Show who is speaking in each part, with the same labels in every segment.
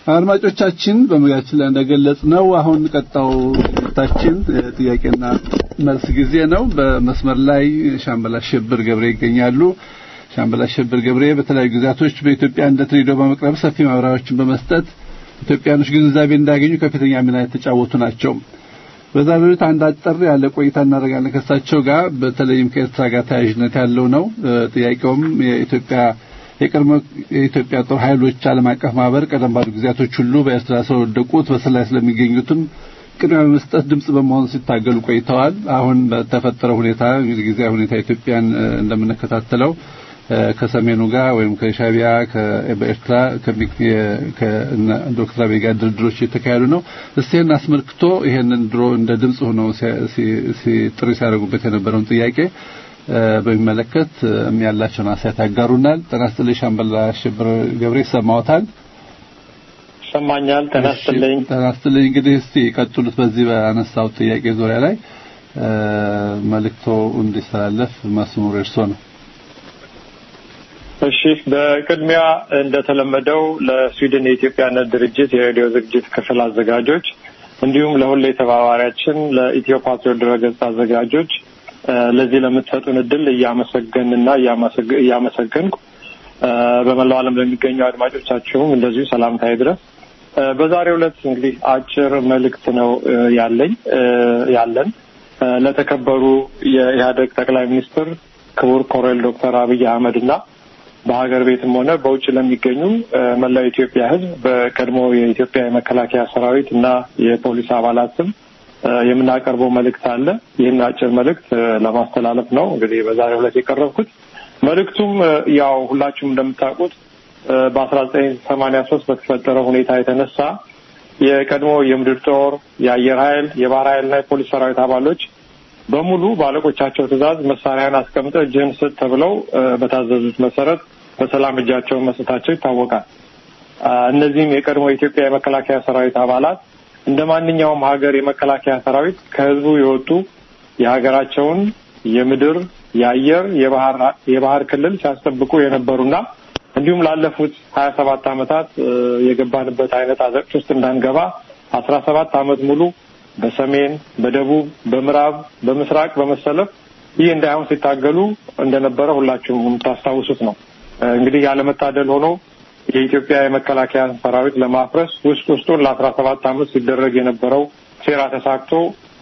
Speaker 1: አድማጮቻችን በመግቢያችን ላይ እንደገለጽነው አሁን ቀጣው ታችን ጥያቄና መልስ ጊዜ ነው። በመስመር ላይ ሻምበል አሸብር ገብሬ ይገኛሉ። ሻምበል አሸብር ገብሬ በተለያዩ ጊዜያቶች በኢትዮጵያ እንደ ትሬዶ በመቅረብ ሰፊ ማብራሪያዎችን በመስጠት ኢትዮጵያኖች ግንዛቤ እንዳገኙ ከፍተኛ ሚና የተጫወቱ ናቸው። በዛሬው ዕለት አንድ አጠር ያለ ቆይታ እናደርጋለን ከሳቸው ጋር በተለይም ከኤርትራ ጋር ተያያዥነት ያለው ነው። ጥያቄውም የኢትዮጵያ ጦር ኃይሎች ዓለም አቀፍ ማህበር ቀደም ባሉ ጊዜያቶች ሁሉ በኤርትራ ስለወደቁት በሰላይ ስለሚገኙትም ቅድሚያ በመስጠት ድምጽ በመሆን ሲታገሉ ቆይተዋል። አሁን በተፈጠረው ሁኔታ ጊዜያዊ ሁኔታ ኢትዮጵያን እንደምንከታተለው ከሰሜኑ ጋር ወይም ከሻቢያ ከኤርትራ ከዶክተር አብይ ጋር ድርድሮች እየተካሄዱ ነው። እስቲን አስመልክቶ ይሄንን ድሮ እንደ ድምጽ ሆኖ ጥሪ ሲያደርጉበት የነበረውን ጥያቄ በሚመለከት የሚያላቸውን አስተያየት ያጋሩናል። ጤና ይስጥልኝ ሻምበል አሸብር ገብሬ ሰማውታል?
Speaker 2: ሰማኛል። ጤና
Speaker 1: ይስጥልኝ። እንግዲህ እስቲ ቀጥሉት በዚህ በአነሳው ጥያቄ ዙሪያ ላይ መልእክቶ እንዲስተላለፍ መስመሩ እርሶ ነው።
Speaker 2: እሺ፣ በቅድሚያ እንደተለመደው ለስዊድን የኢትዮጵያነት ድርጅት የሬዲዮ ዝግጅት ክፍል አዘጋጆች እንዲሁም ለሁሉ ተባባሪያችን ለኢትዮ ፓትሪዮት ድረገጽ አዘጋጆች ለዚህ ለምትሰጡን እድል እያመሰገንና እያመሰገንኩ በመላው ዓለም ለሚገኙ አድማጮቻችሁም እንደዚሁ ሰላምታ ይድረስ። በዛሬው ዕለት እንግዲህ አጭር መልእክት ነው ያለን ለተከበሩ የኢህአዴግ ጠቅላይ ሚኒስትር ክቡር ኮሎኔል ዶክተር አብይ አህመድና በሀገር ቤትም ሆነ በውጭ ለሚገኙ መላው ኢትዮጵያ ሕዝብ በቀድሞ የኢትዮጵያ የመከላከያ ሰራዊት እና የፖሊስ አባላትም የምናቀርበው መልእክት አለ። ይህን አጭር መልእክት ለማስተላለፍ ነው እንግዲህ በዛሬው ዕለት የቀረብኩት። መልእክቱም ያው ሁላችሁም እንደምታውቁት በ1983 በተፈጠረው ሁኔታ የተነሳ የቀድሞ የምድር ጦር፣ የአየር ኃይል፣ የባህር ኃይልና የፖሊስ ሰራዊት አባሎች በሙሉ ባለቆቻቸው ትዕዛዝ መሳሪያን አስቀምጠው እጅህን ስጥ ተብለው በታዘዙት መሰረት በሰላም እጃቸውን መስጠታቸው ይታወቃል። እነዚህም የቀድሞ የኢትዮጵያ የመከላከያ ሰራዊት አባላት እንደ ማንኛውም ሀገር የመከላከያ ሰራዊት ከህዝቡ የወጡ የሀገራቸውን የምድር፣ የአየር፣ የባህር ክልል ሲያስጠብቁ የነበሩና እንዲሁም ላለፉት 27 ዓመታት የገባንበት አይነት አዘቅት ውስጥ እንዳንገባ 17 ዓመት ሙሉ በሰሜን፣ በደቡብ፣ በምዕራብ፣ በምስራቅ በመሰለፍ ይህ እንዳይሆን ሲታገሉ እንደነበረ ሁላችሁም የምታስታውሱት ነው። እንግዲህ ያለመታደል ሆኖ የኢትዮጵያ የመከላከያ ሰራዊት ለማፍረስ ውስጡን ለ17 ዓመት ሲደረግ የነበረው ሴራ ተሳክቶ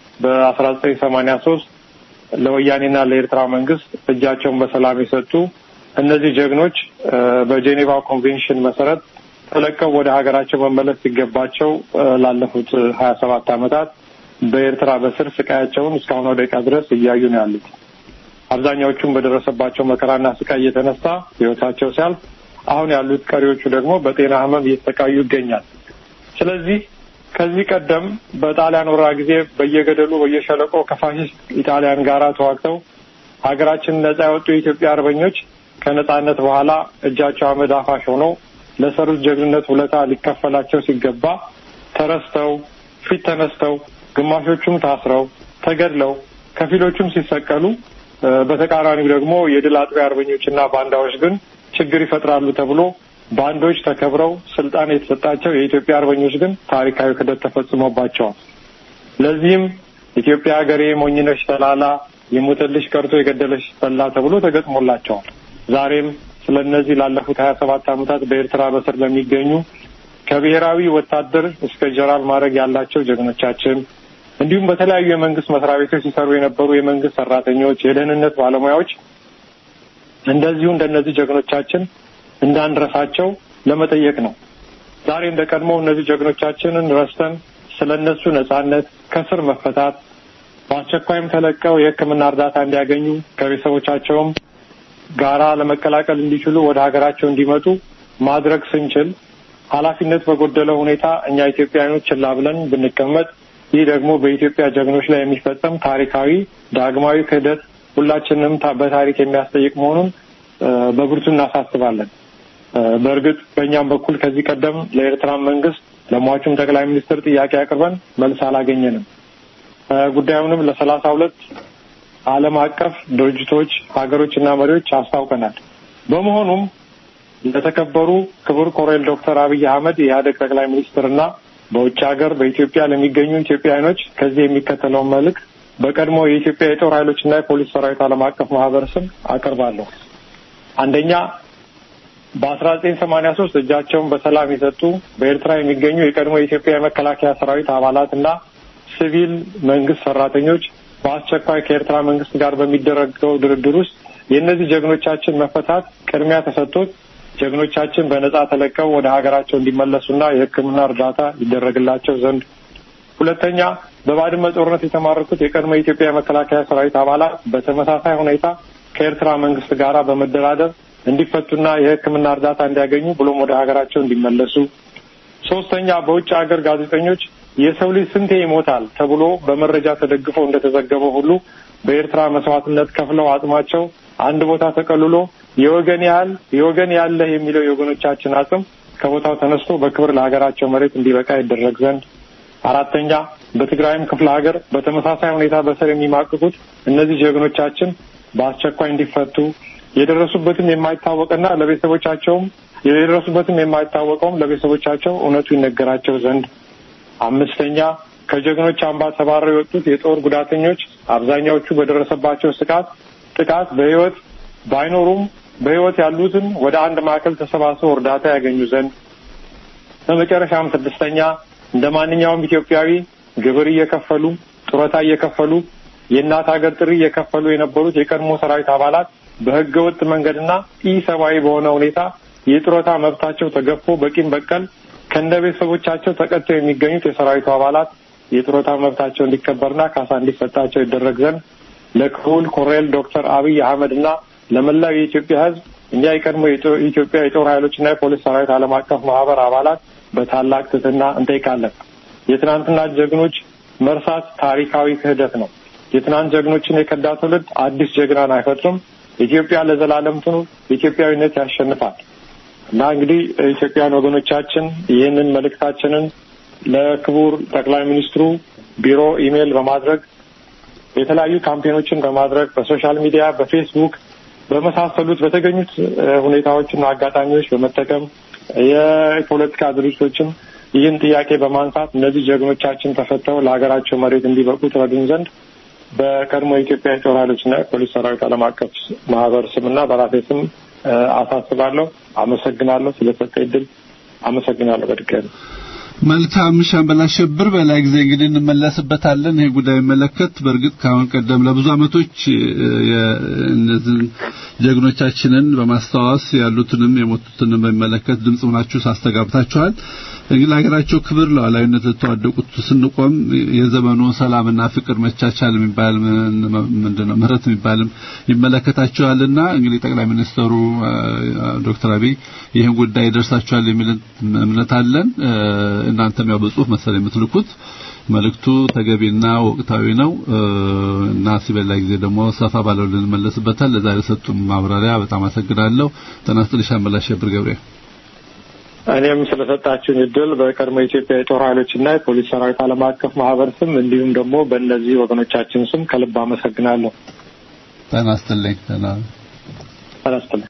Speaker 2: በ1983 ለወያኔና ለኤርትራ መንግስት እጃቸውን በሰላም የሰጡ እነዚህ ጀግኖች በጄኔቫ ኮንቬንሽን መሰረት ተለቀው ወደ ሀገራቸው መመለስ ሲገባቸው ላለፉት 27 ዓመታት በኤርትራ በስር ስቃያቸውን እስካሁን ደቂቃ ድረስ እያዩ ነው ያሉት። አብዛኛዎቹም በደረሰባቸው መከራና ስቃይ የተነሳ ህይወታቸው ሲያልፍ አሁን ያሉት ቀሪዎቹ ደግሞ በጤና ህመም እየተሰቃዩ ይገኛል። ስለዚህ ከዚህ ቀደም በጣሊያን ወረራ ጊዜ በየገደሉ በየሸለቆ ከፋሽስት ኢጣሊያን ጋራ ተዋግተው ሀገራችንን ነጻ ያወጡ የኢትዮጵያ አርበኞች ከነጻነት በኋላ እጃቸው አመድ አፋሽ ሆነው ለሰሩት ጀግንነት ውለታ ሊከፈላቸው ሲገባ ተረስተው ፊት ተነስተው ግማሾቹም ታስረው ተገድለው ከፊሎቹም ሲሰቀሉ በተቃራኒው ደግሞ የድል አጥቢያ አርበኞችና ባንዳዎች ግን ችግር ይፈጥራሉ ተብሎ ባንዶች ተከብረው ስልጣን የተሰጣቸው የኢትዮጵያ አርበኞች ግን ታሪካዊ ክደት ተፈጽሞባቸዋል። ለዚህም ኢትዮጵያ ሀገሬ ሞኝነሽ ተላላ የሞተልሽ ቀርቶ የገደለሽ ጠላ ተብሎ ተገጥሞላቸዋል። ዛሬም ስለነዚህ ላለፉት 27 ዓመታት በኤርትራ በስር ለሚገኙ ከብሔራዊ ወታደር እስከ ጀነራል ማዕረግ ያላቸው ጀግኖቻችን እንዲሁም በተለያዩ የመንግስት መስሪያ ቤቶች ሲሰሩ የነበሩ የመንግስት ሰራተኞች፣ የደህንነት ባለሙያዎች እንደዚሁ እንደነዚህ ጀግኖቻችን እንዳንረሳቸው ለመጠየቅ ነው። ዛሬ እንደቀድሞ እነዚህ ጀግኖቻችንን ረስተን ስለነሱ ነጻነት፣ ከስር መፈታት፣ በአስቸኳይም ተለቀው የሕክምና እርዳታ እንዲያገኙ ከቤተሰቦቻቸውም ጋራ ለመቀላቀል እንዲችሉ ወደ ሀገራቸው እንዲመጡ ማድረግ ስንችል ኃላፊነት በጎደለው ሁኔታ እኛ ኢትዮጵያውያኖች ችላ ብለን ብንቀመጥ ይህ ደግሞ በኢትዮጵያ ጀግኖች ላይ የሚፈጸም ታሪካዊ ዳግማዊ ክህደት ሁላችንም በታሪክ የሚያስጠይቅ መሆኑን በብርቱ እናሳስባለን። በእርግጥ በእኛም በኩል ከዚህ ቀደም ለኤርትራ መንግስት ለሟቹም ጠቅላይ ሚኒስትር ጥያቄ አቅርበን መልስ አላገኘንም። ጉዳዩንም ለ32 ዓለም አቀፍ ድርጅቶች፣ ሀገሮችና መሪዎች አስታውቀናል። በመሆኑም ለተከበሩ ክቡር ኮሎኔል ዶክተር አብይ አህመድ የኢህአዴግ ጠቅላይ ሚኒስትርና በውጭ ሀገር በኢትዮጵያ ለሚገኙ ኢትዮጵያውያኖች ከዚህ የሚከተለውን መልእክት በቀድሞ የኢትዮጵያ የጦር ኃይሎችና የፖሊስ ሰራዊት ዓለም አቀፍ ማህበር ስም አቀርባለሁ። አንደኛ፣ በ1983 እጃቸውን በሰላም የሰጡ በኤርትራ የሚገኙ የቀድሞ የኢትዮጵያ የመከላከያ ሰራዊት አባላትና ሲቪል መንግስት ሰራተኞች በአስቸኳይ ከኤርትራ መንግስት ጋር በሚደረገው ድርድር ውስጥ የእነዚህ ጀግኖቻችን መፈታት ቅድሚያ ተሰጥቶት ጀግኖቻችን በነጻ ተለቀው ወደ ሀገራቸው እንዲመለሱና የሕክምና እርዳታ ይደረግላቸው ዘንድ። ሁለተኛ፣ በባድመ ጦርነት የተማረኩት የቀድሞ የኢትዮጵያ የመከላከያ ሰራዊት አባላት በተመሳሳይ ሁኔታ ከኤርትራ መንግስት ጋር በመደራደር እንዲፈቱና የሕክምና እርዳታ እንዲያገኙ ብሎም ወደ ሀገራቸው እንዲመለሱ። ሶስተኛ፣ በውጭ ሀገር ጋዜጠኞች የሰው ልጅ ስንቴ ይሞታል ተብሎ በመረጃ ተደግፈው እንደተዘገበው ሁሉ በኤርትራ መስዋዕትነት ከፍለው አጽማቸው አንድ ቦታ ተቀልሎ የወገን ያለህ የሚለው የወገኖቻችን አጽም ከቦታው ተነስቶ በክብር ለሀገራቸው መሬት እንዲበቃ ይደረግ ዘንድ። አራተኛ፣ በትግራይም ክፍለ ሀገር በተመሳሳይ ሁኔታ በስር የሚማቅቁት እነዚህ ጀግኖቻችን በአስቸኳይ እንዲፈቱ የደረሱበትም የማይታወቀውም ለቤተሰቦቻቸው እውነቱ ይነገራቸው ዘንድ። አምስተኛ፣ ከጀግኖች አምባ ተባረው የወጡት የጦር ጉዳተኞች አብዛኛዎቹ በደረሰባቸው ጥቃት በህይወት ባይኖሩም በህይወት ያሉትን ወደ አንድ ማዕከል ተሰባስበው እርዳታ ያገኙ ዘንድ። በመጨረሻም ስድስተኛ፣ እንደ ማንኛውም ኢትዮጵያዊ ግብር እየከፈሉ ጡረታ እየከፈሉ የእናት ሀገር ጥሪ እየከፈሉ የነበሩት የቀድሞ ሰራዊት አባላት በህገወጥ መንገድና ኢሰብአዊ በሆነ ሁኔታ የጡረታ መብታቸው ተገፎ በቂም በቀል ከነቤተሰቦቻቸው ተቀጥተው የሚገኙት የሰራዊቱ አባላት የጡረታ መብታቸው እንዲከበርና ካሳ እንዲሰጣቸው ይደረግ ዘንድ ለክቡር ኮሎኔል ዶክተር አብይ አህመድና ለመላው የኢትዮጵያ ህዝብ እኛ የቀድሞ የኢትዮጵያ የጦር ኃይሎችና የፖሊስ ሰራዊት ዓለም አቀፍ ማህበር አባላት በታላቅ ትህትና እንጠይቃለን። የትናንትና ጀግኖች መርሳት ታሪካዊ ክህደት ነው። የትናንት ጀግኖችን የከዳ ትውልድ አዲስ ጀግናን አይፈጥርም። ኢትዮጵያ ለዘላለም ትኑር። ኢትዮጵያዊነት ያሸንፋል። እና እንግዲህ ኢትዮጵያውያን ወገኖቻችን ይህንን መልእክታችንን ለክቡር ጠቅላይ ሚኒስትሩ ቢሮ ኢሜል በማድረግ የተለያዩ ካምፔኖችን በማድረግ በሶሻል ሚዲያ በፌስቡክ በመሳሰሉት በተገኙት ሁኔታዎችና አጋጣሚዎች በመጠቀም የፖለቲካ ድርጅቶችም ይህን ጥያቄ በማንሳት እነዚህ ጀግኖቻችን ተፈተው ለሀገራቸው መሬት እንዲበቁ ትረዱን ዘንድ በቀድሞ የኢትዮጵያ የጦር ኃይሎችና የፖሊስ ሰራዊት ዓለም አቀፍ ማህበር ስምና በራሴ ስም አሳስባለሁ። አመሰግናለሁ። ስለተሰጠኝ ዕድል አመሰግናለሁ በድጋሚ።
Speaker 1: መልካም ሻምበል አሸብር፣ በላይ ጊዜ እንግዲህ እንመለስበታለን። ይሄ ጉዳይ መለከት በእርግጥ ካሁን ቀደም ለብዙ አመቶች እነዚህን ጀግኖቻችንን በማስተዋወስ ያሉትንም የሞቱትንም በሚመለከት ድምጽ ሆናችሁ ሳስተጋብታችኋል። እንግዲህ ሀገራቸው ክብር ለዋላዊነት ለተዋደቁት ስንቆም የዘመኑ ሰላምና ፍቅር መቻቻል የሚባል ምንድነው ምህረት የሚባልም ይመለከታቸዋልና እንግዲህ ጠቅላይ ሚኒስትሩ ዶክተር አብይ ይህን ጉዳይ ደርሳቸዋል የሚል እምነት አለን። እናንተም ያው በጽሁፍ መሰለኝ የምትልኩት መልእክቱ ተገቢና ወቅታዊ ነው እና ሲበላ ጊዜ ደግሞ ሰፋ ባለው ልንመለስበታል። ለዛሬ ሰጡን ማብራሪያ በጣም አመሰግናለሁ። ጤና ይስጥልኝ ሻምበል አሸብር ገብሬ።
Speaker 2: እኔም ስለሰጣችሁኝ ዕድል በቀድሞ የኢትዮጵያ የጦር ኃይሎችና የፖሊስ ሰራዊት ዓለም አቀፍ ማህበር ስም እንዲሁም ደግሞ በእነዚህ ወገኖቻችን ስም ከልብ አመሰግናለሁ።
Speaker 1: ጤና ይስጥልኝ።